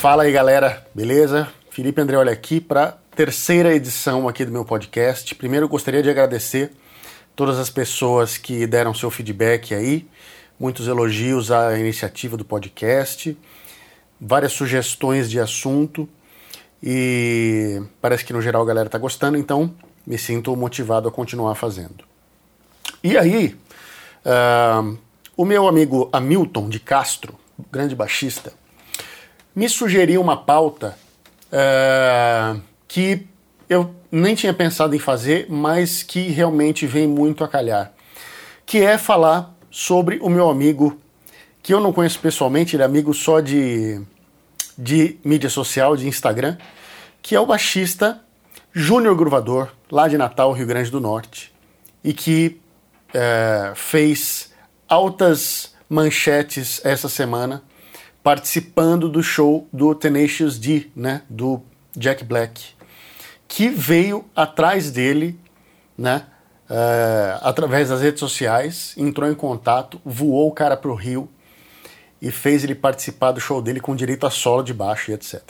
Fala aí, galera, beleza? Felipe Andreoli aqui para terceira edição aqui do meu podcast. Primeiro eu gostaria de agradecer todas as pessoas que deram seu feedback aí, muitos elogios à iniciativa do podcast, várias sugestões de assunto e parece que no geral a galera tá gostando, então me sinto motivado a continuar fazendo. E aí, o meu amigo Hamilton de Castro, grande baixista, me sugeriu uma pauta que eu nem tinha pensado em fazer, mas que realmente vem muito a calhar, que é falar sobre o meu amigo, que eu não conheço pessoalmente, ele é amigo só de mídia social, de Instagram, que é o baixista Júnior Gruvador, lá de Natal, Rio Grande do Norte, e que fez altas manchetes essa semana, participando do show do Tenacious D, né, do Jack Black, que veio atrás dele, né, através das redes sociais, entrou em contato, voou o cara pro Rio e fez ele participar do show dele com direito a solo de baixo e etc.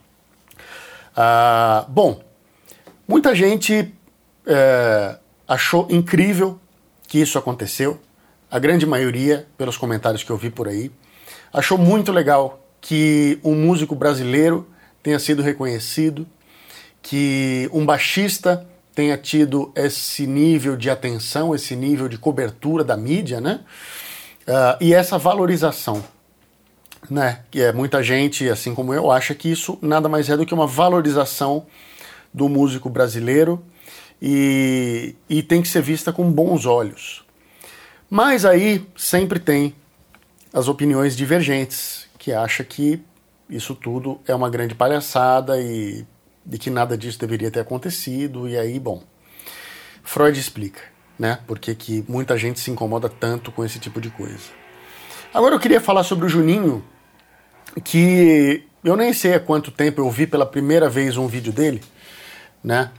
Bom, muita gente achou incrível que isso aconteceu, a grande maioria, pelos comentários que eu vi por aí, achou muito legal que um músico brasileiro tenha sido reconhecido, que um baixista tenha tido esse nível de atenção, esse nível de cobertura da mídia, né? E essa valorização, né? Que muita gente, assim como eu, acha que isso nada mais é do que uma valorização do músico brasileiro e tem que ser vista com bons olhos. Mas aí sempre tem as opiniões divergentes, que acha que isso tudo é uma grande palhaçada e que nada disso deveria ter acontecido, e aí, bom, Freud explica, né, porque que muita gente se incomoda tanto com esse tipo de coisa. Agora eu queria falar sobre o Juninho, que eu nem sei há quanto tempo eu vi pela primeira vez um vídeo dele, né,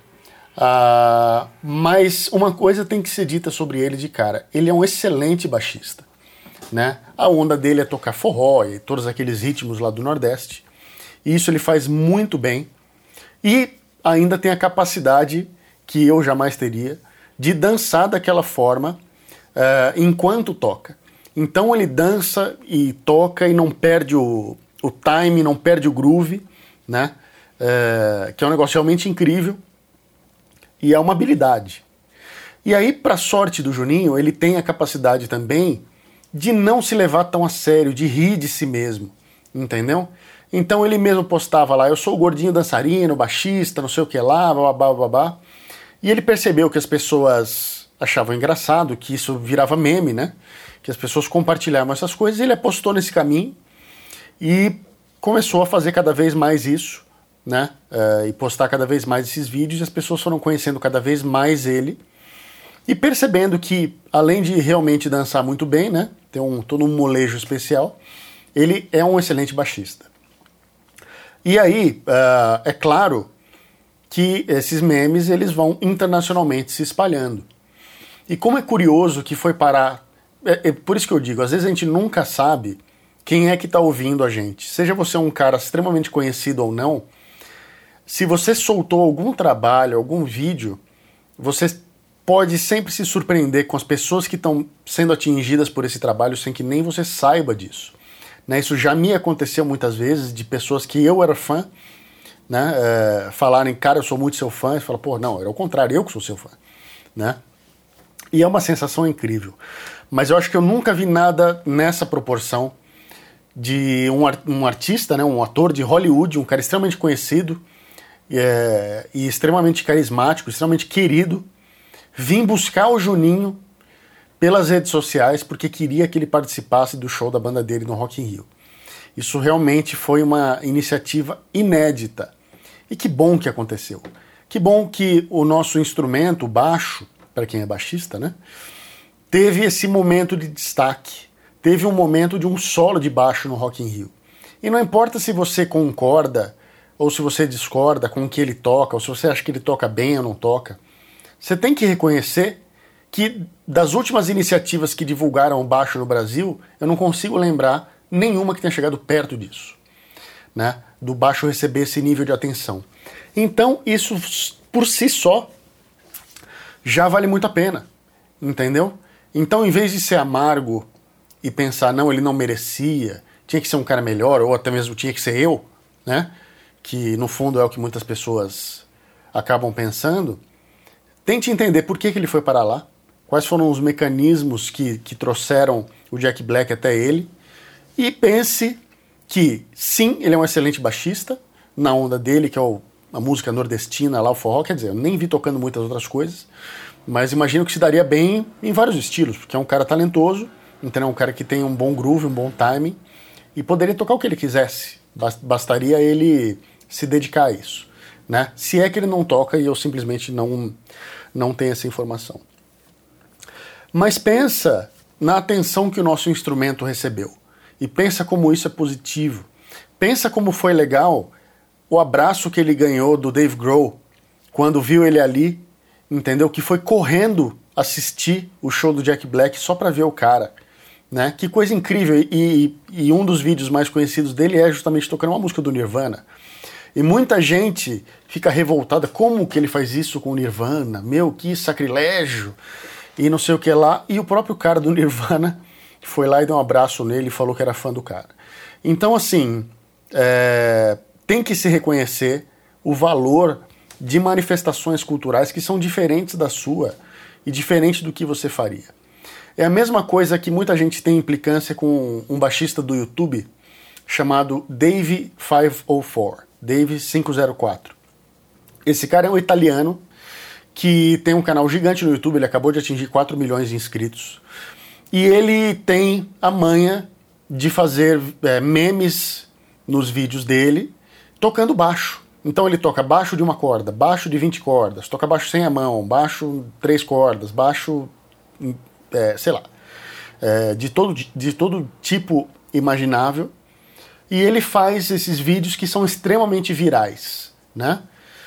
mas uma coisa tem que ser dita sobre ele de cara, ele é um excelente baixista, né? A onda dele é tocar forró e todos aqueles ritmos lá do Nordeste, e isso ele faz muito bem, e ainda tem a capacidade, que eu jamais teria, de dançar daquela forma enquanto toca. Então ele dança e toca e não perde o time, não perde o groove, né? Que é um negócio realmente incrível, e é uma habilidade. E aí, para sorte do Juninho, ele tem a capacidade também de não se levar tão a sério, de rir de si mesmo, entendeu? Então ele mesmo postava lá, eu sou o gordinho dançarino, baixista, não sei o que lá, babá, babá. E ele percebeu que as pessoas achavam engraçado, que isso virava meme, né? Que as pessoas compartilhavam essas coisas, e ele apostou nesse caminho e começou a fazer cada vez mais isso, né? E postar cada vez mais esses vídeos, e as pessoas foram conhecendo cada vez mais ele, e percebendo que, além de realmente dançar muito bem, né, ter todo um molejo especial, ele é um excelente baixista. E aí, é claro que esses memes eles vão internacionalmente se espalhando. E como é curioso que foi parar... por isso que eu digo, às vezes a gente nunca sabe quem é que está ouvindo a gente. Seja você um cara extremamente conhecido ou não, se você soltou algum trabalho, algum vídeo, você pode sempre se surpreender com as pessoas que estão sendo atingidas por esse trabalho sem que nem você saiba disso. Né? Isso já me aconteceu muitas vezes, de pessoas que eu era fã, né? Falarem, cara, eu sou muito seu fã, e fala, pô, não, era o contrário, eu que sou seu fã. Né? E é uma sensação incrível. Mas eu acho que eu nunca vi nada nessa proporção de um artista, né? Um ator de Hollywood, um cara extremamente conhecido e extremamente carismático, extremamente querido, vim buscar o Juninho pelas redes sociais porque queria que ele participasse do show da banda dele no Rock in Rio. Isso realmente foi uma iniciativa inédita. E que bom que aconteceu. Que bom que o nosso instrumento, o baixo, para quem é baixista, né, teve esse momento de destaque. Teve um momento de um solo de baixo no Rock in Rio. E não importa se você concorda ou se você discorda com o que ele toca, ou se você acha que ele toca bem ou não toca, você tem que reconhecer que das últimas iniciativas que divulgaram o baixo no Brasil, eu não consigo lembrar nenhuma que tenha chegado perto disso. Né? do baixo receber esse nível de atenção. Então, isso por si só já vale muito a pena, entendeu? Então, em vez de ser amargo e pensar, não, ele não merecia, tinha que ser um cara melhor, ou até mesmo tinha que ser eu, né? Que no fundo é o que muitas pessoas acabam pensando, tente entender por que ele foi parar lá, quais foram os mecanismos que trouxeram o Jack Black até ele, e pense que, sim, ele é um excelente baixista, na onda dele, que é a música nordestina lá, o forró, quer dizer, eu nem vi tocando muitas outras coisas, mas imagino que se daria bem em vários estilos, porque é um cara talentoso, então é um cara que tem um bom groove, um bom timing, e poderia tocar o que ele quisesse, bastaria ele se dedicar a isso, né? Se é que ele não toca e eu simplesmente não tenho essa informação. Mas pensa na atenção que o nosso instrumento recebeu, e pensa como isso é positivo. Pensa como foi legal o abraço que ele ganhou do Dave Grohl quando viu ele ali, entendeu? Que foi correndo assistir o show do Jack Black só para ver o cara, né? Que coisa incrível. E um dos vídeos mais conhecidos dele é justamente tocando uma música do Nirvana. E muita gente fica revoltada, como que ele faz isso com o Nirvana? Meu, que sacrilégio! E não sei o que lá. E o próprio cara do Nirvana foi lá e deu um abraço nele e falou que era fã do cara. Então, assim, tem que se reconhecer o valor de manifestações culturais que são diferentes da sua e diferentes do que você faria. É a mesma coisa que muita gente tem implicância com um baixista do YouTube chamado Dave 504, Dave 504. Esse cara é um italiano que tem um canal gigante no YouTube, ele acabou de atingir 4 milhões de inscritos. E ele tem a manha de fazer memes nos vídeos dele, tocando baixo. Então ele toca baixo de uma corda, baixo de 20 cordas, toca baixo sem a mão, baixo 3 cordas, baixo, sei lá, de todo tipo imaginável. E ele faz esses vídeos que são extremamente virais, né?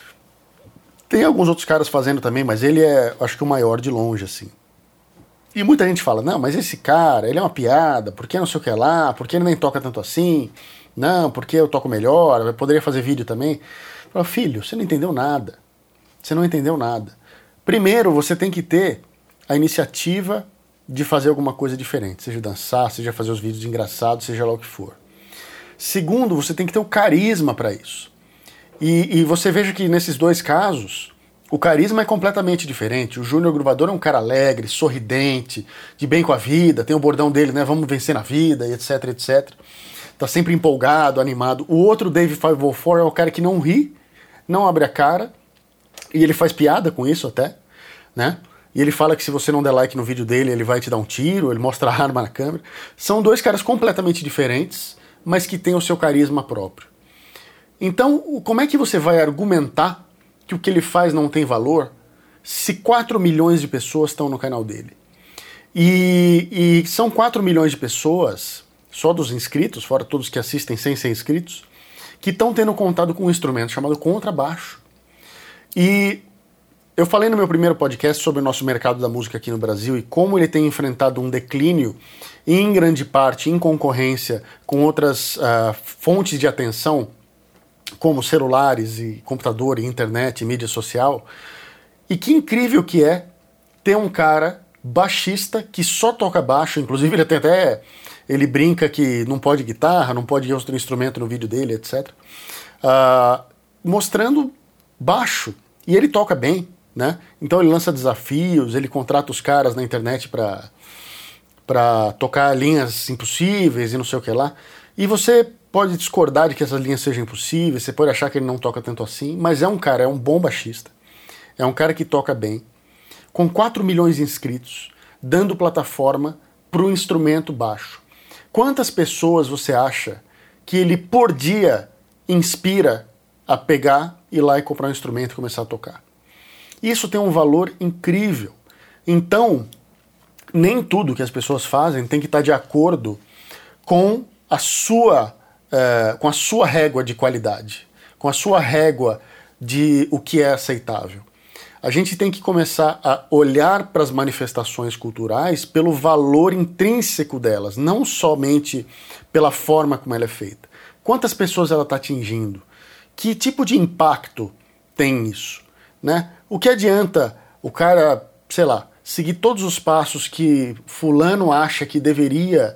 Tem alguns outros caras fazendo também, mas ele é, acho que o maior de longe, assim. E muita gente fala, não, mas esse cara, ele é uma piada, por que não sei o que lá, por que ele nem toca tanto assim, não, porque eu toco melhor, eu poderia fazer vídeo também. Eu falo, filho, você não entendeu nada, você não entendeu nada. Primeiro, você tem que ter a iniciativa de fazer alguma coisa diferente, seja dançar, seja fazer os vídeos engraçados, seja lá o que for. Segundo, você tem que ter o carisma para isso. E você veja que nesses dois casos, o carisma é completamente diferente. O Júnior Gruvador é um cara alegre, sorridente, de bem com a vida, tem o bordão dele, né? Vamos vencer na vida, etc, etc. Tá sempre empolgado, animado. O outro, Dave 504, é o cara que não ri, não abre a cara, e ele faz piada com isso até, né? E ele fala que se você não der like no vídeo dele, ele vai te dar um tiro, ele mostra a arma na câmera. São dois caras completamente diferentes, mas que têm o seu carisma próprio. Então, como é que você vai argumentar que o que ele faz não tem valor se 4 milhões de pessoas estão no canal dele? E são 4 milhões de pessoas, só dos inscritos, fora todos que assistem sem ser inscritos, que estão tendo contato com um instrumento chamado contrabaixo. E eu falei no meu primeiro podcast sobre o nosso mercado da música aqui no Brasil e como ele tem enfrentado um declínio, em grande parte em concorrência com outras fontes de atenção, como celulares e computador e internet e mídia social. E que incrível que é ter um cara baixista que só toca baixo, inclusive ele brinca que não pode guitarra, não pode outro instrumento no vídeo dele, etc. Mostrando baixo. E ele toca bem, né? Então ele lança desafios, ele contrata os caras na internet para tocar linhas impossíveis e não sei o que lá. E você pode discordar de que essas linhas sejam impossíveis, você pode achar que ele não toca tanto assim, mas é um bom baixista. É um cara que toca bem, com 4 milhões de inscritos, dando plataforma para o instrumento baixo. Quantas pessoas você acha que ele por dia inspira a pegar, ir lá e comprar um instrumento e começar a tocar? Isso tem um valor incrível. Então, nem tudo que as pessoas fazem tem que estar de acordo com a sua régua de qualidade, com a sua régua de o que é aceitável. A gente tem que começar a olhar para as manifestações culturais pelo valor intrínseco delas, não somente pela forma como ela é feita. Quantas pessoas ela está atingindo? Que tipo de impacto tem isso? Né? O que adianta o cara, sei lá, seguir todos os passos que fulano acha que deveria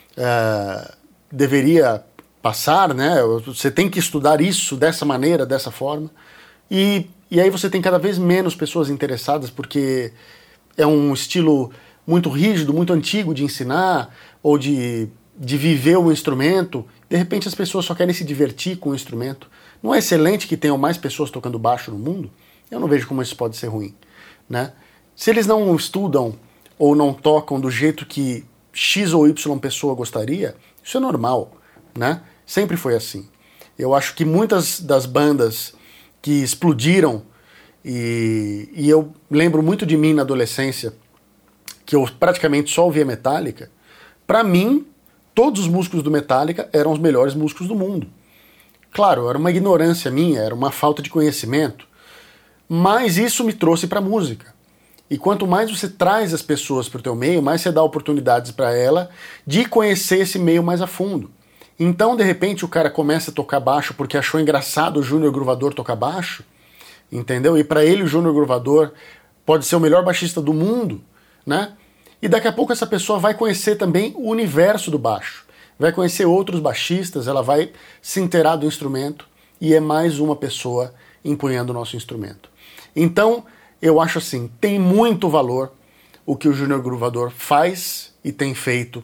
passar, né? Você tem que estudar isso dessa maneira, dessa forma, e aí você tem cada vez menos pessoas interessadas, porque é um estilo muito rígido, muito antigo de ensinar, ou de viver o instrumento. De repente as pessoas só querem se divertir com o instrumento. Não é excelente que tenham mais pessoas tocando baixo no mundo? Eu não vejo como isso pode ser ruim, né? Se eles não estudam ou não tocam do jeito que X ou Y pessoa gostaria, isso é normal, né? Sempre foi assim. Eu acho que muitas das bandas que explodiram, e eu lembro muito de mim na adolescência, que eu praticamente só ouvia Metallica, pra mim, todos os músicos do Metallica eram os melhores músicos do mundo. Claro, era uma ignorância minha, era uma falta de conhecimento, mas isso me trouxe pra música. E quanto mais você traz as pessoas para o teu meio, mais você dá oportunidades para ela de conhecer esse meio mais a fundo. Então, de repente, o cara começa a tocar baixo porque achou engraçado o Júnior Gruvador tocar baixo, entendeu? E para ele o Júnior Gruvador pode ser o melhor baixista do mundo, né? E daqui a pouco essa pessoa vai conhecer também o universo do baixo, vai conhecer outros baixistas, ela vai se inteirar do instrumento e é mais uma pessoa empunhando o nosso instrumento. Então, eu acho assim, tem muito valor o que o Júnior Gruvador faz e tem feito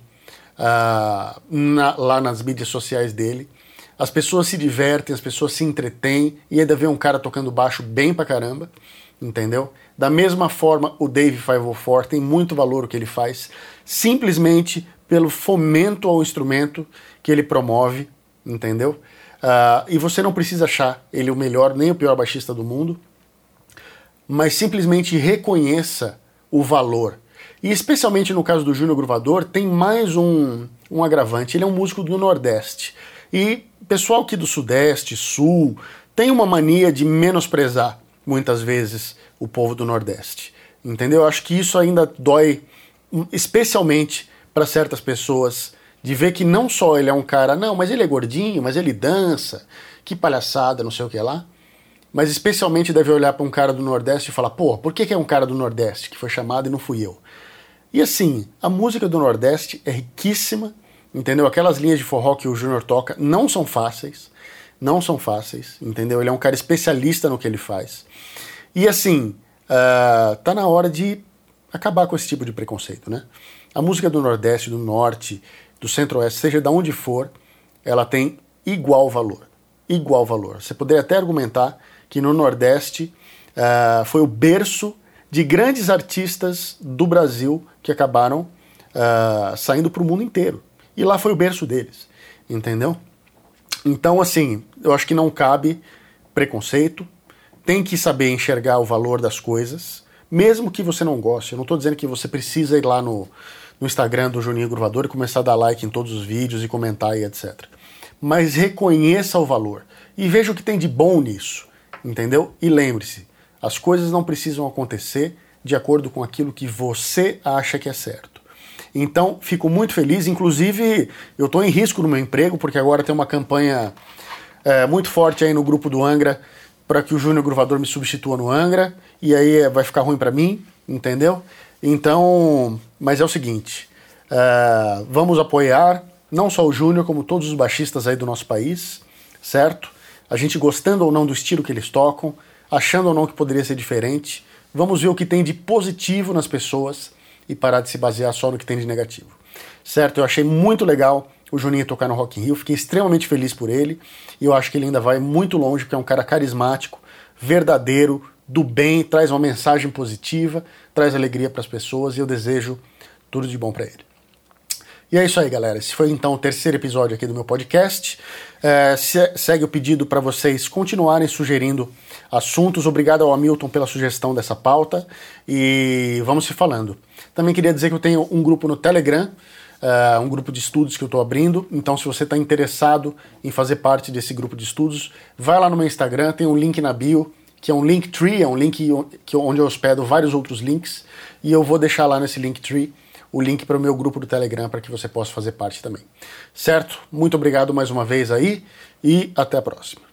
lá nas mídias sociais dele. As pessoas se divertem, as pessoas se entretêm, e ainda vê um cara tocando baixo bem pra caramba, entendeu? Da mesma forma, o Dave 504 tem muito valor o que ele faz, simplesmente pelo fomento ao instrumento que ele promove, entendeu? E você não precisa achar ele o melhor nem o pior baixista do mundo, mas simplesmente reconheça o valor. E especialmente no caso do Júnior Gruvador, tem mais um agravante. Ele é um músico do Nordeste. E o pessoal aqui do Sudeste, Sul, tem uma mania de menosprezar, muitas vezes, o povo do Nordeste. Entendeu? Eu acho que isso ainda dói, especialmente para certas pessoas, de ver que não só ele é um cara, não, mas ele é gordinho, mas ele dança, que palhaçada, não sei o que lá. Mas especialmente deve olhar para um cara do Nordeste e falar, pô, por que é um cara do Nordeste que foi chamado e não fui eu? E assim, a música do Nordeste é riquíssima, entendeu? Aquelas linhas de forró que o Júnior toca não são fáceis, entendeu? Ele é um cara especialista no que ele faz. E assim, tá na hora de acabar com esse tipo de preconceito, né? A música do Nordeste, do Norte, do Centro-Oeste, seja de onde for, ela tem igual valor. Igual valor. Você poderia até argumentar que no Nordeste foi o berço de grandes artistas do Brasil que acabaram saindo para o mundo inteiro. E lá foi o berço deles, entendeu? Então, assim, eu acho que não cabe preconceito, tem que saber enxergar o valor das coisas, mesmo que você não goste. Eu não estou dizendo que você precisa ir lá no Instagram do Juninho Gruvador e começar a dar like em todos os vídeos e comentar e etc. Mas reconheça o valor e veja o que tem de bom nisso, entendeu? E lembre-se, as coisas não precisam acontecer de acordo com aquilo que você acha que é certo. Então, fico muito feliz, inclusive eu estou em risco no meu emprego, porque agora tem uma campanha muito forte aí no grupo do Angra para que o Júnior Gruvador me substitua no Angra, e aí vai ficar ruim para mim, entendeu? Então, mas é o seguinte, vamos apoiar não só o Júnior, como todos os baixistas aí do nosso país, certo? A gente gostando ou não do estilo que eles tocam, achando ou não que poderia ser diferente, vamos ver o que tem de positivo nas pessoas e parar de se basear só no que tem de negativo, certo? Eu achei muito legal o Juninho tocar no Rock in Rio, fiquei extremamente feliz por ele, e eu acho que ele ainda vai muito longe, porque é um cara carismático, verdadeiro, do bem, traz uma mensagem positiva, traz alegria para as pessoas, e eu desejo tudo de bom para ele. E é isso aí, galera. Esse foi então o terceiro episódio aqui do meu podcast. Segue o pedido para vocês continuarem sugerindo assuntos. Obrigado ao Hamilton pela sugestão dessa pauta. E vamos se falando. Também queria dizer que eu tenho um grupo no Telegram, um grupo de estudos que eu estou abrindo. Então, se você está interessado em fazer parte desse grupo de estudos, vai lá no meu Instagram, tem um link na bio, que é um Linktree, é um link onde eu hospedo vários outros links. E eu vou deixar lá nesse Linktree o link para o meu grupo do Telegram para que você possa fazer parte também. Certo? Muito obrigado mais uma vez aí e até a próxima.